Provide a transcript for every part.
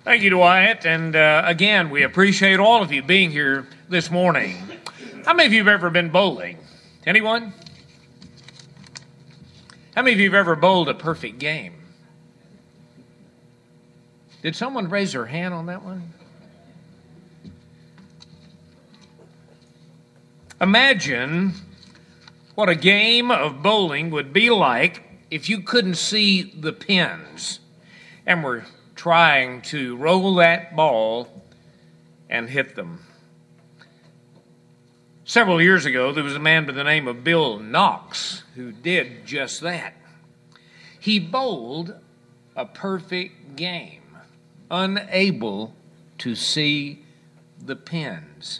Thank you, Dwight. And again, we appreciate all of you being here this morning. How many of you have ever been bowling? Anyone? How many of you have ever bowled a perfect game? Did someone raise their hand on that one? Imagine what a game of bowling would be like if you couldn't see the pins and were trying to roll that ball and hit them. Several years ago, there was a man by the name of Bill Knox who did just that. He bowled a perfect game, unable to see the pins.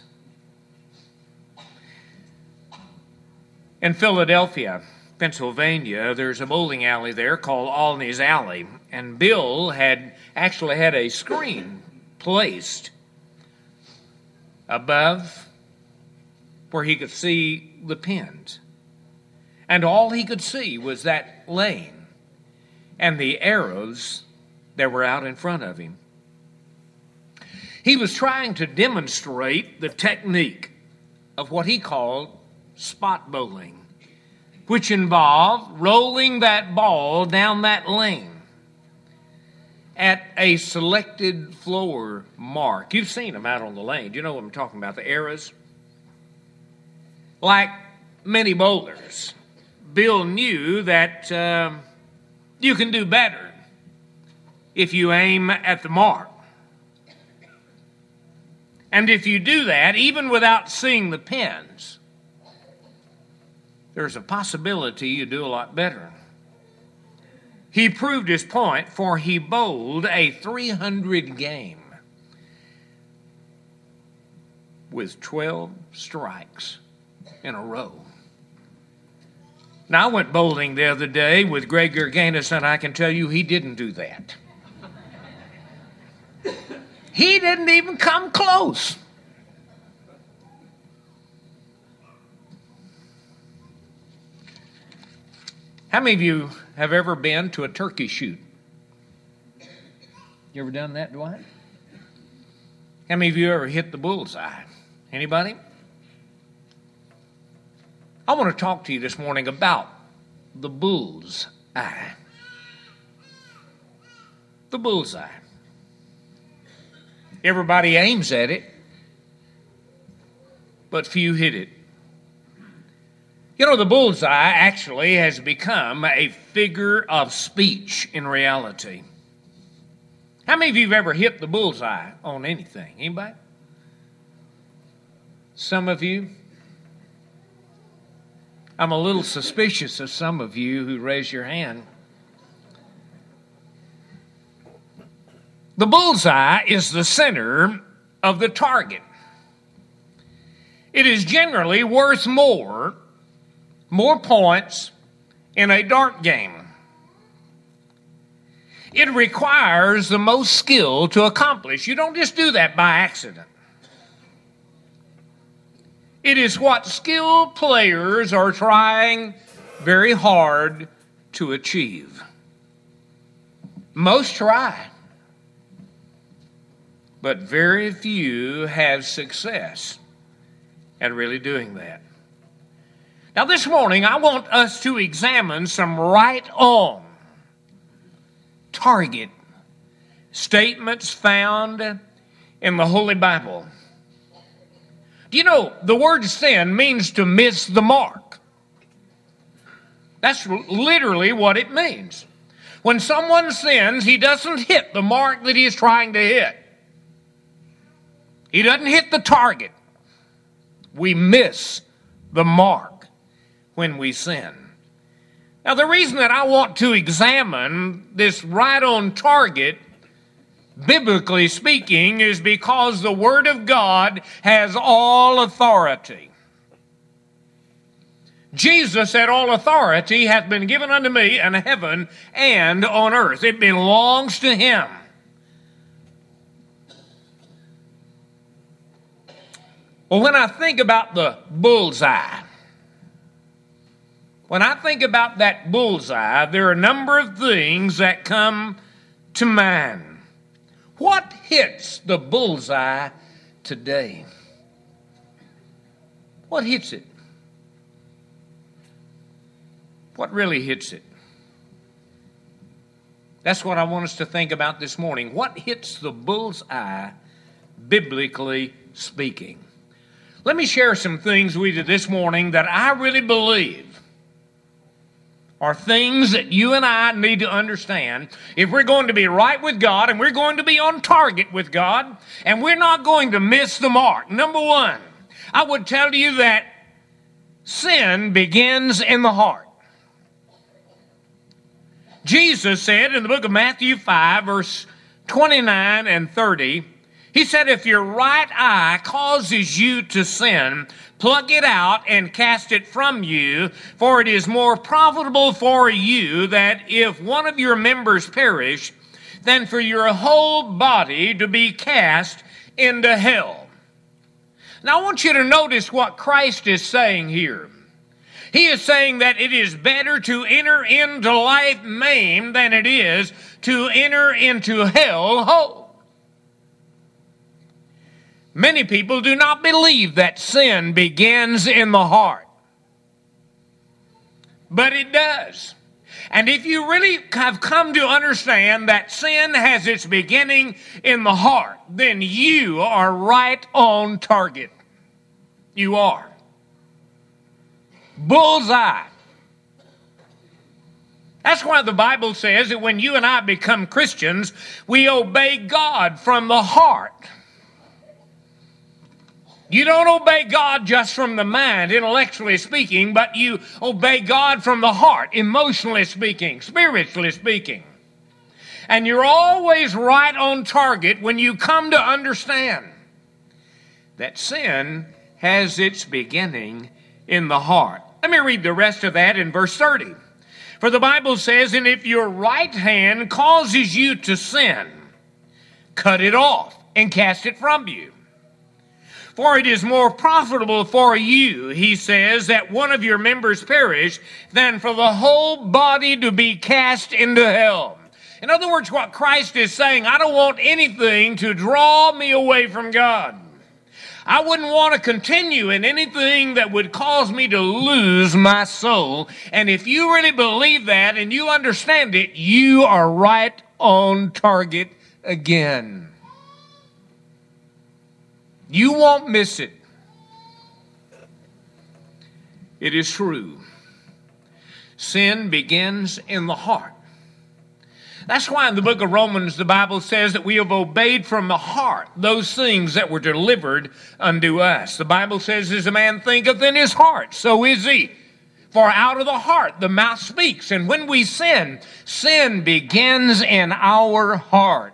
In Philadelphia, Pennsylvania, there's a bowling alley there called Olney's Alley, and Bill had actually had a screen placed above where he could see the pins. And all he could see was that lane and the arrows that were out in front of him. He was trying to demonstrate the technique of what he called spot bowling, which involved rolling that ball down that lane at a selected floor mark. You've seen them out on the lane. Do you know what I'm talking about? The arrows? Like many bowlers, Bill knew that you can do better if you aim at the mark. And if you do that, even without seeing the pins, there's a possibility you do a lot better. He proved his point, for he bowled a 300 game with 12 strikes in a row. Now, I went bowling the other day with Greg Gerganis, and I can tell you he didn't do that. He didn't even come close. How many of you have ever been to a turkey shoot? You ever done that, Dwight? How many of you ever hit the bullseye? Anybody? I want to talk to you this morning about the bull's eye. The bullseye. Everybody aims at it, but few hit it. You know, the bullseye actually has become a figure of speech in reality. How many of you have ever hit the bullseye on anything? Anybody? Some of you? I'm a little suspicious of some of you who raise your hand. The bullseye is the center of the target. It is generally worth more points in a dart game. It requires the most skill to accomplish. You don't just do that by accident. It is what skilled players are trying very hard to achieve. Most try, but very few have success at really doing that. Now, this morning, I want us to examine some right-on target statements found in the Holy Bible. Do you know, the word sin means to miss the mark. That's literally what it means. When someone sins, he doesn't hit the mark that he is trying to hit. He doesn't hit the target. We miss the mark when we sin. Now, the reason that I want to examine this right on target, biblically speaking, is because the Word of God has all authority. Jesus said, all authority hath been given unto me in heaven and on earth. It belongs to Him. Well, when I think about the bullseye, when I think about that bullseye, there are a number of things that come to mind. What hits the bullseye today? What hits it? What really hits it? That's what I want us to think about this morning. What hits the bullseye, biblically speaking? Let me share some things with you this morning that I really believe are things that you and I need to understand if we're going to be right with God and we're going to be on target with God and we're not going to miss the mark. Number one, I would tell you that sin begins in the heart. Jesus said in the book of Matthew 5, verse 29 and 30, he said, if your right eye causes you to sin, pluck it out and cast it from you, for it is more profitable for you that if one of your members perish, than for your whole body to be cast into hell. Now I want you to notice what Christ is saying here. He is saying that it is better to enter into life maimed than it is to enter into hell whole. Many people do not believe that sin begins in the heart. But it does. And if you really have come to understand that sin has its beginning in the heart, then you are right on target. You are. Bullseye. That's why the Bible says that when you and I become Christians, we obey God from the heart. You don't obey God just from the mind, intellectually speaking, but you obey God from the heart, emotionally speaking, spiritually speaking. And you're always right on target when you come to understand that sin has its beginning in the heart. Let me read the rest of that in verse 30. For the Bible says, and if your right hand causes you to sin, cut it off and cast it from you. For it is more profitable for you, he says, that one of your members perish than for the whole body to be cast into hell. In other words, what Christ is saying, I don't want anything to draw me away from God. I wouldn't want to continue in anything that would cause me to lose my soul. And if you really believe that and you understand it, you are right on target again. You won't miss it. It is true. Sin begins in the heart. That's why in the book of Romans, the Bible says that we have obeyed from the heart those things that were delivered unto us. The Bible says, as a man thinketh in his heart, so is he. For out of the heart the mouth speaks. And when we sin, sin begins in our heart.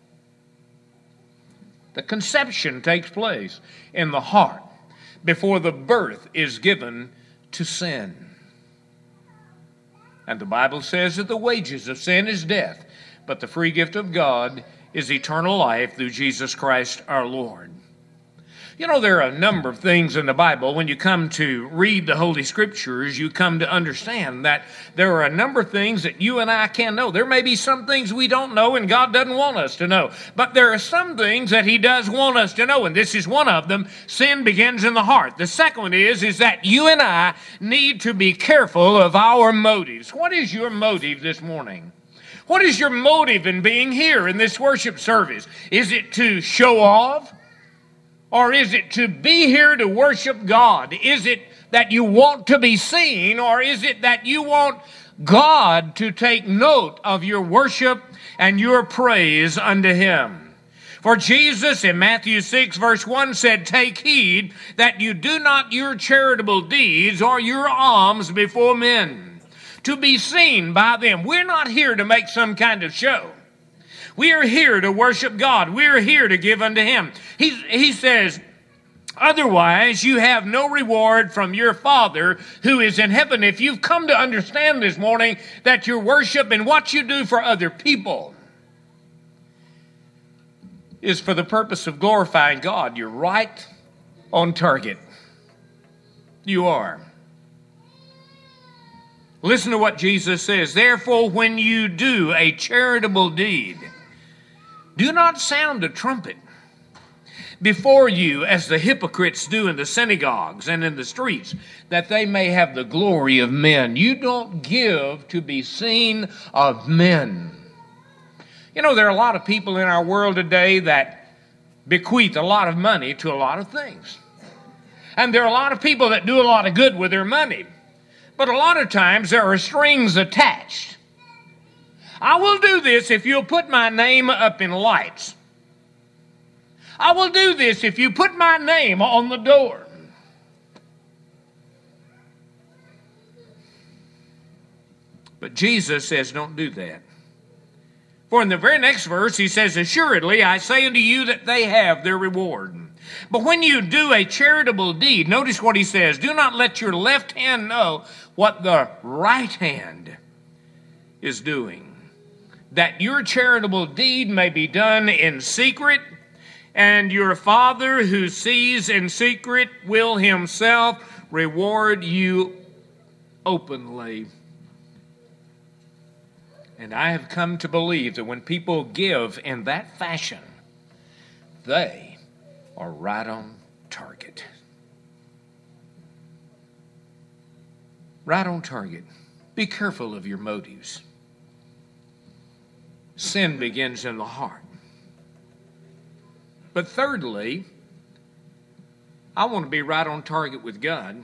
The conception takes place in the heart before the birth is given to sin. And the Bible says that the wages of sin is death, but the free gift of God is eternal life through Jesus Christ our Lord. You know, there are a number of things in the Bible. When you come to read the Holy Scriptures, you come to understand that there are a number of things that you and I can know. There may be some things we don't know and God doesn't want us to know. But there are some things that He does want us to know, and this is one of them. Sin begins in the heart. The second one is that you and I need to be careful of our motives. What is your motive this morning? What is your motive in being here in this worship service? Is it to show off? Or is it to be here to worship God? Is it that you want to be seen? Or is it that you want God to take note of your worship and your praise unto Him? For Jesus in Matthew 6 verse 1 said, take heed that you do not your charitable deeds or your alms before men, to be seen by them. We're not here to make some kind of show. We are here to worship God. We are here to give unto Him. He says, otherwise you have no reward from your Father who is in heaven. If you've come to understand this morning that your worship and what you do for other people is for the purpose of glorifying God, you're right on target. You are. Listen to what Jesus says. Therefore, when you do a charitable deed, Do not sound a trumpet before you as the hypocrites do in the synagogues and in the streets, that they may have the glory of men. You don't give to be seen of men. You know, there are a lot of people in our world today that bequeath a lot of money to a lot of things. And there are a lot of people that do a lot of good with their money. But a lot of times there are strings attached. I will do this if you'll put my name up in lights. I will do this if you put my name on the door. But Jesus says, don't do that. For in the very next verse, he says, assuredly, I say unto you that they have their reward. But when you do a charitable deed, notice what he says, do not let your left hand know what the right hand is doing, that your charitable deed may be done in secret, and your Father who sees in secret will himself reward you openly. And I have come to believe that when people give in that fashion, they are right on target. Right on target. Be careful of your motives. Sin begins in the heart. But thirdly, I want to be right on target with God.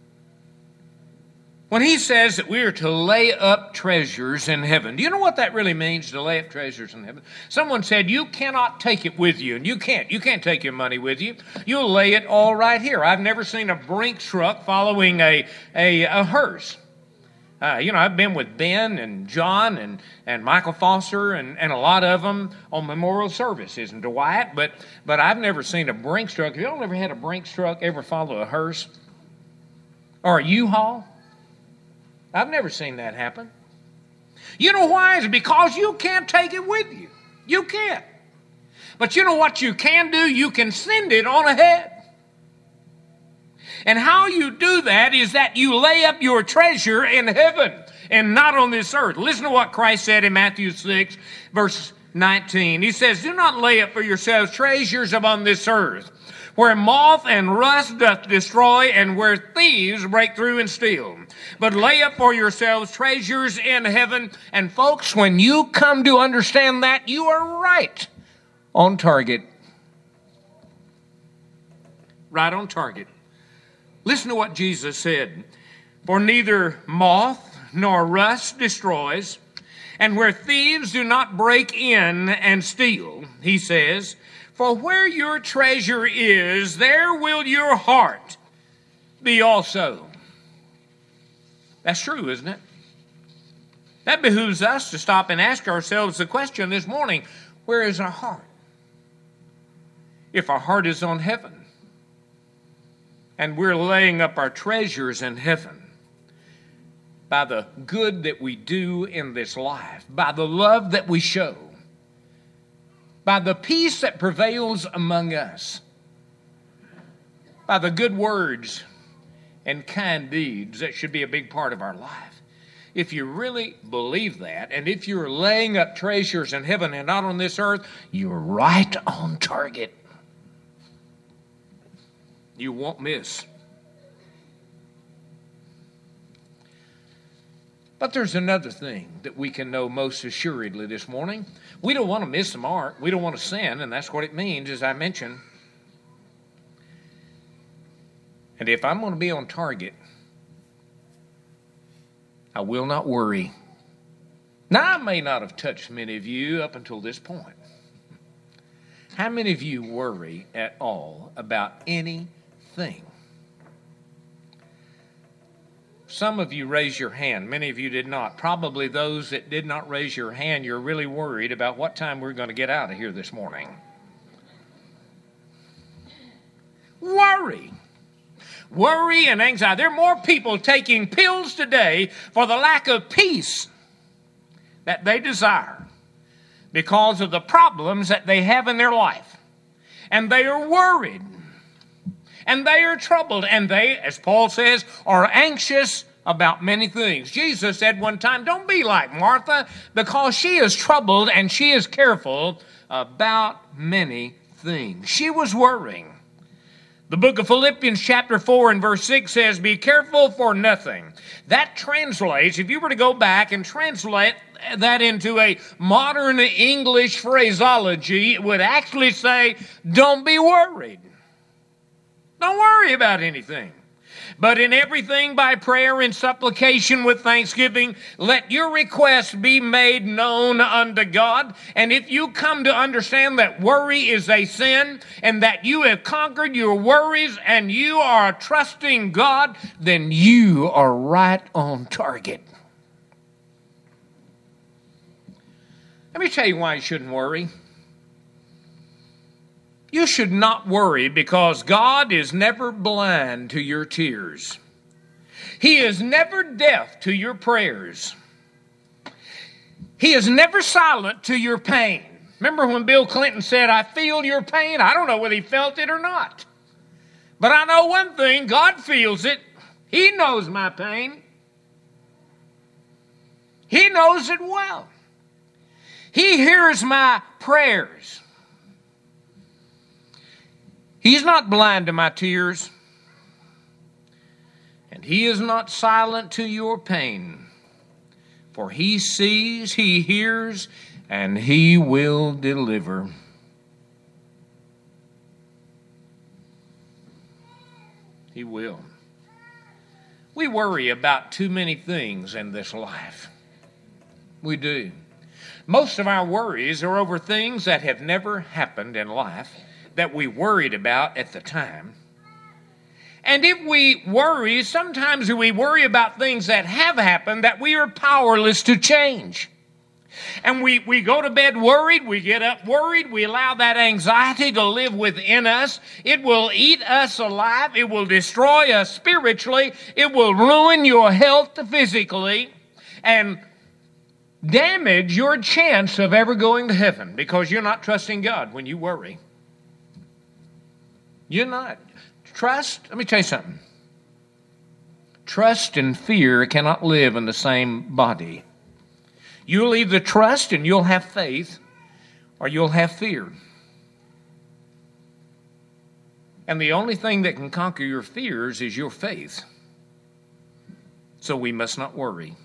When he says that we are to lay up treasures in heaven, do you know what that really means, to lay up treasures in heaven? Someone said, you cannot take it with you, and you can't. You can't take your money with you. You'll lay it all right here. I've never seen a Brinks truck following a hearse. I've been with Ben and John and Michael Foster and a lot of them on memorial services and Dwight, but I've never seen a Brinks truck. Have you all ever had a Brinks truck ever follow a hearse? Or a U-Haul? I've never seen that happen. You know why? It's because you can't take it with you. You can't. But you know what you can do? You can send it on ahead. And how you do that is that you lay up your treasure in heaven and not on this earth. Listen to what Christ said in Matthew 6, verse 19. He says, do not lay up for yourselves treasures upon this earth, where moth and rust doth destroy, and where thieves break through and steal. But lay up for yourselves treasures in heaven. And folks, when you come to understand that, you are right on target. Right on target. Listen to what Jesus said. For neither moth nor rust destroys, and where thieves do not break in and steal, he says, for where your treasure is, there will your heart be also. That's true, isn't it? That behooves us to stop and ask ourselves the question this morning, where is our heart? If our heart is on heaven, and we're laying up our treasures in heaven, by the good that we do in this life, by the love that we show, by the peace that prevails among us, by the good words and kind deeds that should be a big part of our life. If you really believe that, and if you're laying up treasures in heaven and not on this earth, you're right on target. You won't miss. But there's another thing that we can know most assuredly this morning. We don't want to miss the mark. We don't want to sin, and that's what it means, as I mentioned. And if I'm going to be on target, I will not worry. Now, I may not have touched many of you up until this point. How many of you worry at all about anything? Some of you raised your hand. Many of you did not. Probably those that did not raise your hand, you're really worried about what time we're going to get out of here this morning. Worry. Worry and anxiety. There are more people taking pills today for the lack of peace that they desire because of the problems that they have in their life. And they are worried. And they are troubled. And they, as Paul says, are anxious about many things. Jesus said one time, don't be like Martha, because she is troubled and she is careful about many things. She was worrying. The book of Philippians chapter 4 and verse 6 says, be careful for nothing. That translates, if you were to go back and translate that into a modern English phraseology, it would actually say, don't be worried. Don't worry about anything. But in everything by prayer and supplication with thanksgiving, let your requests be made known unto God. And if you come to understand that worry is a sin and that you have conquered your worries and you are trusting God, then you are right on target. Let me tell you why you shouldn't worry. You should not worry because God is never blind to your tears. He is never deaf to your prayers. He is never silent to your pain. Remember when Bill Clinton said, I feel your pain? I don't know whether he felt it or not. But I know one thing, God feels it. He knows my pain. He knows it well. He hears my prayers. He's not blind to my tears, and He is not silent to your pain, for He sees, He hears, and He will deliver. He will. We worry about too many things in this life. We do. Most of our worries are over things that have never happened in life, that we worried about at the time. And if we worry, sometimes we worry about things that have happened that we are powerless to change. And we go to bed worried, we get up worried, we allow that anxiety to live within us. It will eat us alive, it will destroy us spiritually, it will ruin your health physically, and damage your chance of ever going to heaven because you're not trusting God when you worry. You're not. Trust, let me tell you something. Trust and fear cannot live in the same body. You'll either trust and you'll have faith, or you'll have fear. And the only thing that can conquer your fears is your faith. So we must not worry.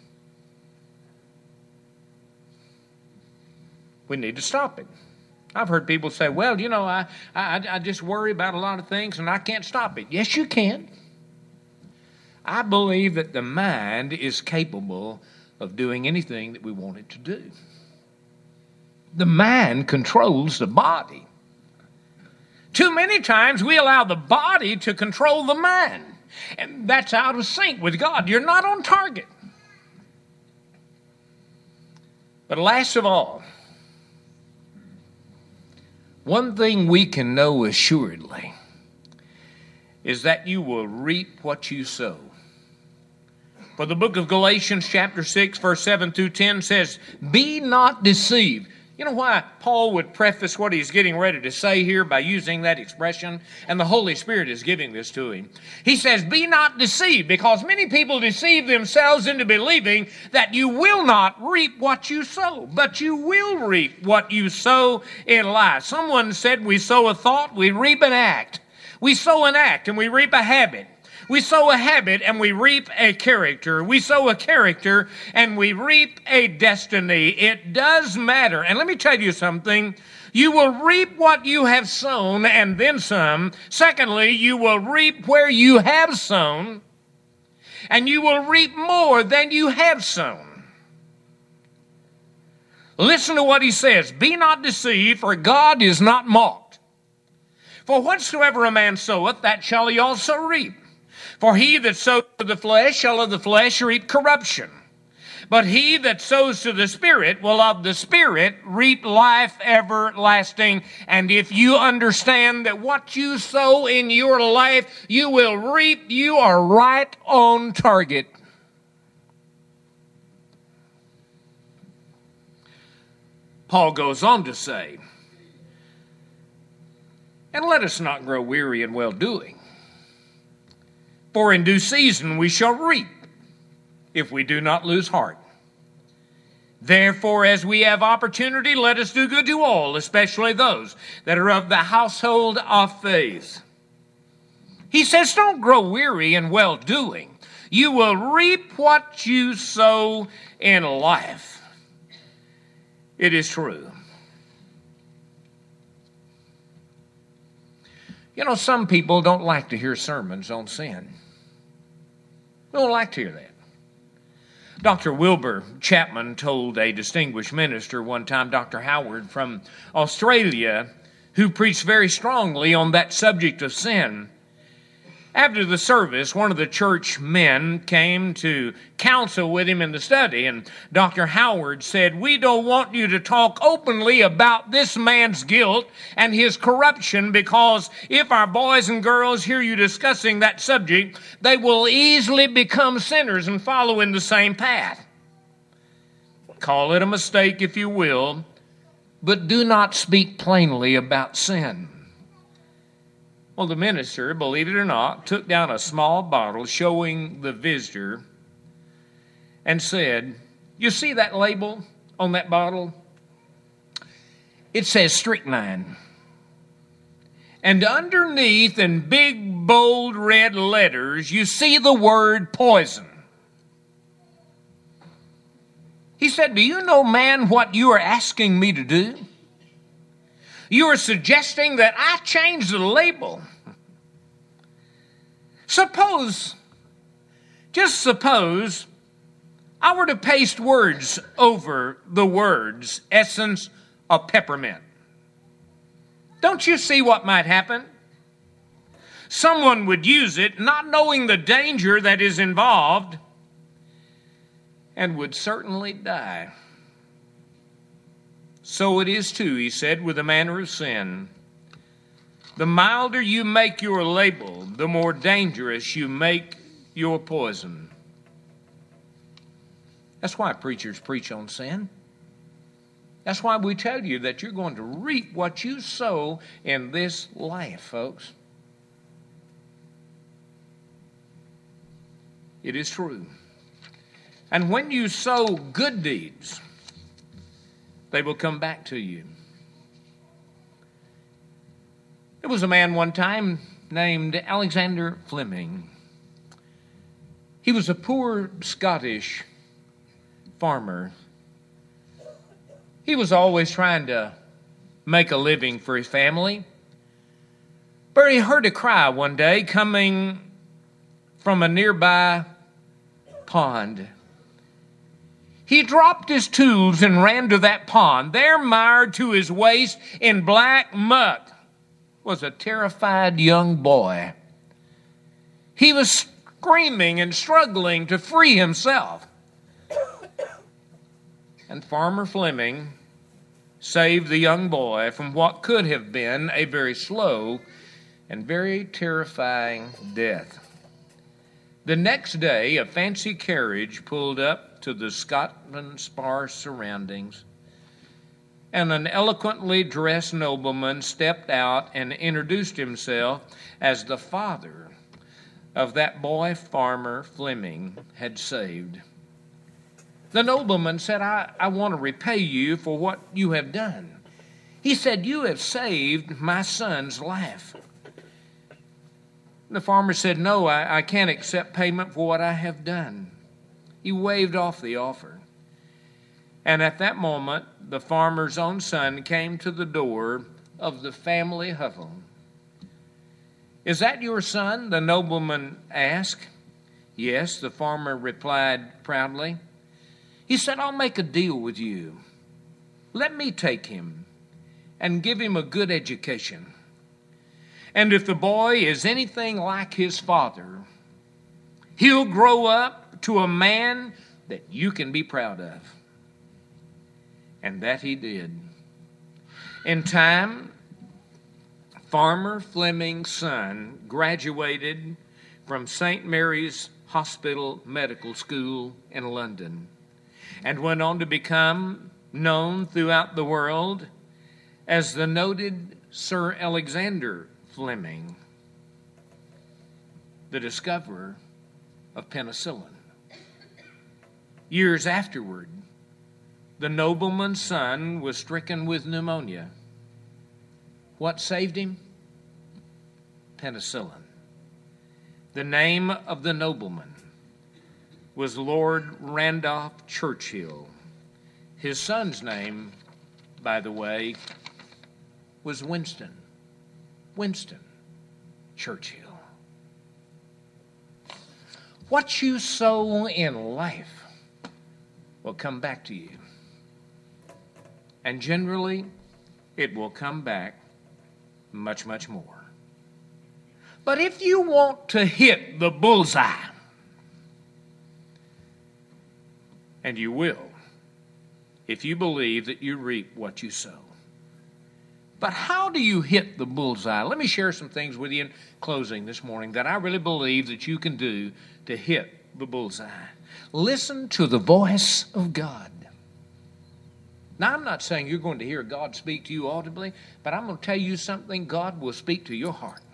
We need to stop it. I've heard people say, well, you know, I just worry about a lot of things and I can't stop it. Yes, you can. I believe that the mind is capable of doing anything that we want it to do. The mind controls the body. Too many times we allow the body to control the mind. And that's out of sync with God. You're not on target. But last of all, one thing we can know assuredly is that you will reap what you sow. For the book of Galatians chapter 6 verse 7 through 10 says, be not deceived. You know why Paul would preface what he's getting ready to say here by using that expression? And the Holy Spirit is giving this to him. He says, be not deceived, because many people deceive themselves into believing that you will not reap what you sow, but you will reap what you sow in life. Someone said we sow a thought, we reap an act. We sow an act and we reap a habit. We sow a habit and we reap a character. We sow a character and we reap a destiny. It does matter. And let me tell you something. You will reap what you have sown and then some. Secondly, you will reap where you have sown, and you will reap more than you have sown. Listen to what he says. Be not deceived, for God is not mocked. For whatsoever a man soweth, that shall he also reap. For he that sows to the flesh shall of the flesh reap corruption. But he that sows to the Spirit will of the Spirit reap life everlasting. And if you understand that what you sow in your life, you will reap, you are right on target. Paul goes on to say, and let us not grow weary in well-doing. For in due season we shall reap, if we do not lose heart. Therefore, as we have opportunity, let us do good to all, especially those that are of the household of faith. He says, don't grow weary in well-doing. You will reap what you sow in life. It is true. You know, some people don't like to hear sermons on sin. They don't like to hear that. Dr. Wilbur Chapman told a distinguished minister one time, Dr. Howard from Australia, who preached very strongly on that subject of sin. After the service, one of the church men came to counsel with him in the study, and Dr. Howard said, we don't want you to talk openly about this man's guilt and his corruption, because if our boys and girls hear you discussing that subject, they will easily become sinners and follow in the same path. Call it a mistake if you will, but do not speak plainly about sin. Well, the minister, believe it or not, took down a small bottle showing the visitor and said, you see that label on that bottle? It says strychnine. And underneath in big, bold red letters, you see the word poison. He said, do you know, man, what you are asking me to do? You are suggesting that I change the label. Just suppose, I were to paste words over the words, essence of peppermint. Don't you see what might happen? Someone would use it, not knowing the danger that is involved, and would certainly die. So it is too, he said, with the manner of sin. The milder you make your label, the more dangerous you make your poison. That's why preachers preach on sin. That's why we tell you that you're going to reap what you sow in this life, folks. It is true. And when you sow good deeds, they will come back to you. There was a man one time named Alexander Fleming. He was a poor Scottish farmer. He was always trying to make a living for his family. But he heard a cry one day coming from a nearby pond. He dropped his tools and ran to that pond. There, mired to his waist in black muck, was a terrified young boy. He was screaming and struggling to free himself. And Farmer Fleming saved the young boy from what could have been a very slow and very terrifying death. The next day, a fancy carriage pulled up to the Scotland's sparse surroundings, and an eloquently dressed nobleman stepped out and introduced himself as the father of that boy Farmer Fleming had saved. The nobleman said, I want to repay you for what you have done. He said, you have saved my son's life. The farmer said, no, I can't accept payment for what I have done. He waved off the offer. And at that moment, the farmer's own son came to the door of the family hovel. Is that your son? The nobleman asked. Yes, the farmer replied proudly. He said, I'll make a deal with you. Let me take him and give him a good education. And if the boy is anything like his father, he'll grow up to a man that you can be proud of. And that he did. In time, Farmer Fleming's son graduated from St. Mary's Hospital Medical School in London and went on to become known throughout the world as the noted Sir Alexander Fleming, the discoverer of penicillin. Years afterward, the nobleman's son was stricken with pneumonia. What saved him? Penicillin. The name of the nobleman was Lord Randolph Churchill. His son's name, by the way, was Winston Churchill. What you sow in life will come back to you. And generally, it will come back much, much more. But if you want to hit the bullseye, and you will, if you believe that you reap what you sow. But how do you hit the bullseye? Let me share some things with you in closing this morning that I really believe that you can do to hit the bullseye. Listen to the voice of God. Now, I'm not saying you're going to hear God speak to you audibly, but I'm going to tell you something. God will speak to your heart.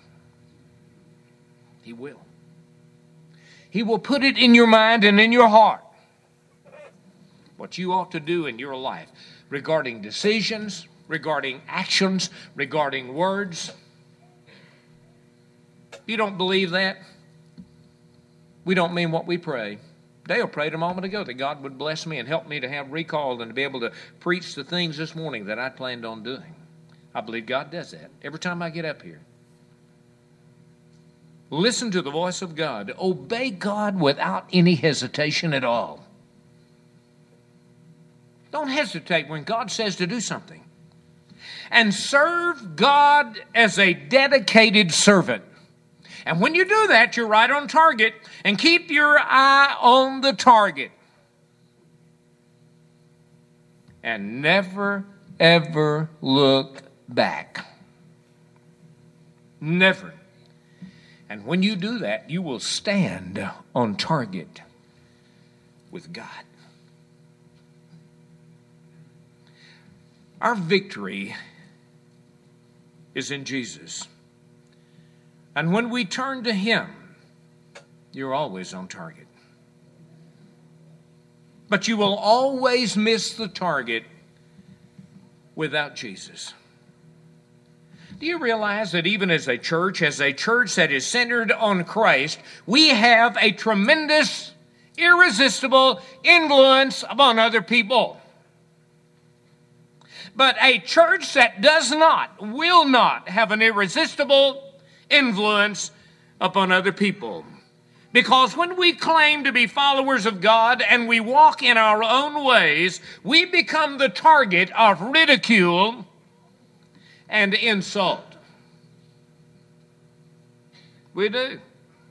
He will. He will put it in your mind and in your heart what you ought to do in your life regarding decisions, regarding actions, regarding words. You don't believe that? We don't mean what we pray. Dale prayed a moment ago that God would bless me and help me to have recall and to be able to preach the things this morning that I planned on doing. I believe God does that every time I get up here. Listen to the voice of God. Obey God without any hesitation at all. Don't hesitate when God says to do something. And serve God as a dedicated servant. And when you do that, you're right on target. And keep your eye on the target. And never, ever look back. Never. And when you do that, you will stand on target with God. Our victory is in Jesus. And when we turn to Him, you're always on target. But you will always miss the target without Jesus. Do you realize that even as a church that is centered on Christ, we have a tremendous, irresistible influence upon other people? But a church that will not have an irresistible influence upon other people. Because when we claim to be followers of God and we walk in our own ways, we become the target of ridicule and insult. We do.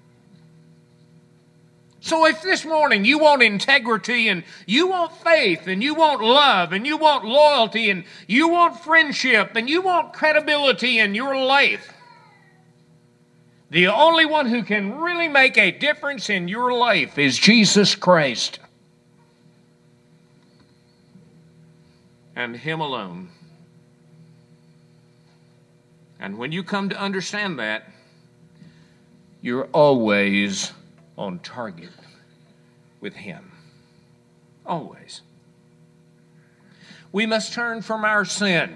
So if this morning you want integrity and you want faith and you want love and you want loyalty and you want friendship and you want credibility in your life, the only one who can really make a difference in your life is Jesus Christ. And Him alone. And when you come to understand that, you're always on target with Him. Always. We must turn from our sin.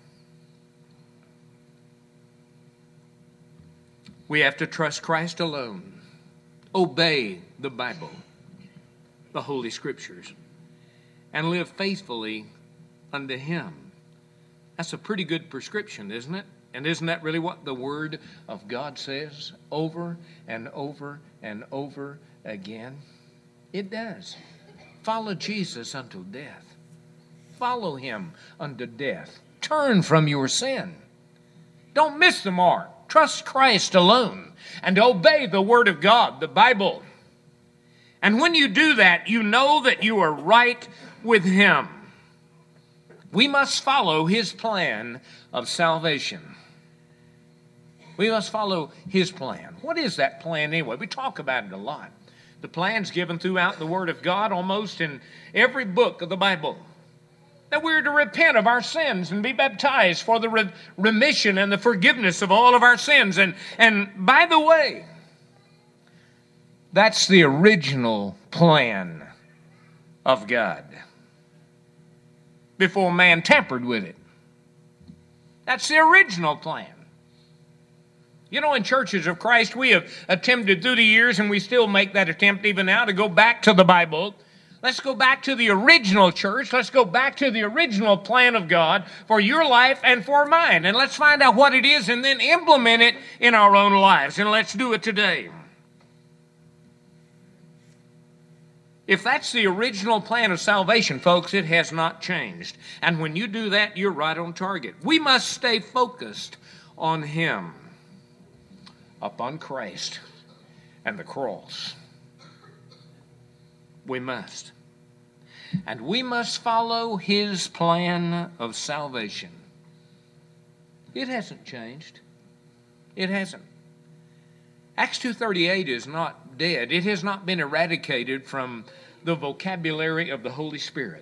We have to trust Christ alone. Obey the Bible, the Holy Scriptures, and live faithfully unto Him. That's a pretty good prescription, isn't it? And isn't that really what the Word of God says over and over and over again? It does. Follow Jesus until death. Follow Him unto death. Turn from your sin. Don't miss the mark. Trust Christ alone and obey the Word of God, the Bible. And when you do that, you know that you are right with Him. We must follow His plan of salvation. We must follow His plan. What is that plan anyway? We talk about it a lot. The plan's given throughout the Word of God, almost in every book of the Bible. That we're to repent of our sins and be baptized for the remission and the forgiveness of all of our sins. And by the way, that's the original plan of God. before man tampered with it. That's the original plan. You know, in churches of Christ, we have attempted through the years, and we still make that attempt even now, to go back to the Bible. Let's go back to the original church. Let's go back to the original plan of God for your life and for mine. And let's find out what it is and then implement it in our own lives. And let's do it today. If that's the original plan of salvation, folks, it has not changed. And when you do that, you're right on target. We must stay focused on Him, upon Christ and the cross. We must. And we must follow His plan of salvation. It hasn't changed. It hasn't. Acts 2:38 is not dead. It has not been eradicated from the vocabulary of the Holy Spirit.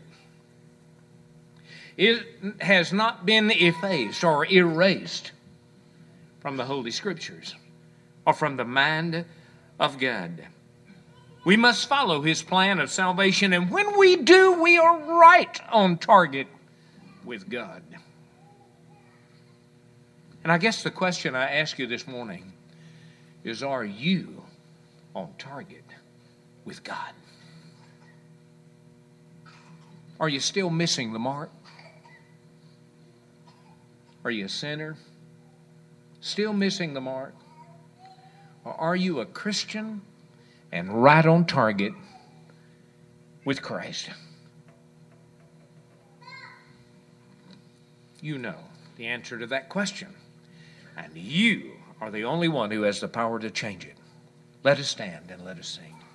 It has not been effaced or erased from the Holy Scriptures or from the mind of God. We must follow His plan of salvation, and when we do, we are right on target with God. And I guess the question I ask you this morning is, are you on target with God? Are you still missing the mark? Are you a sinner? Still missing the mark? Or are you a Christian and right on target with Christ? You know the answer to that question. And you are the only one who has the power to change it. Let us stand and let us sing.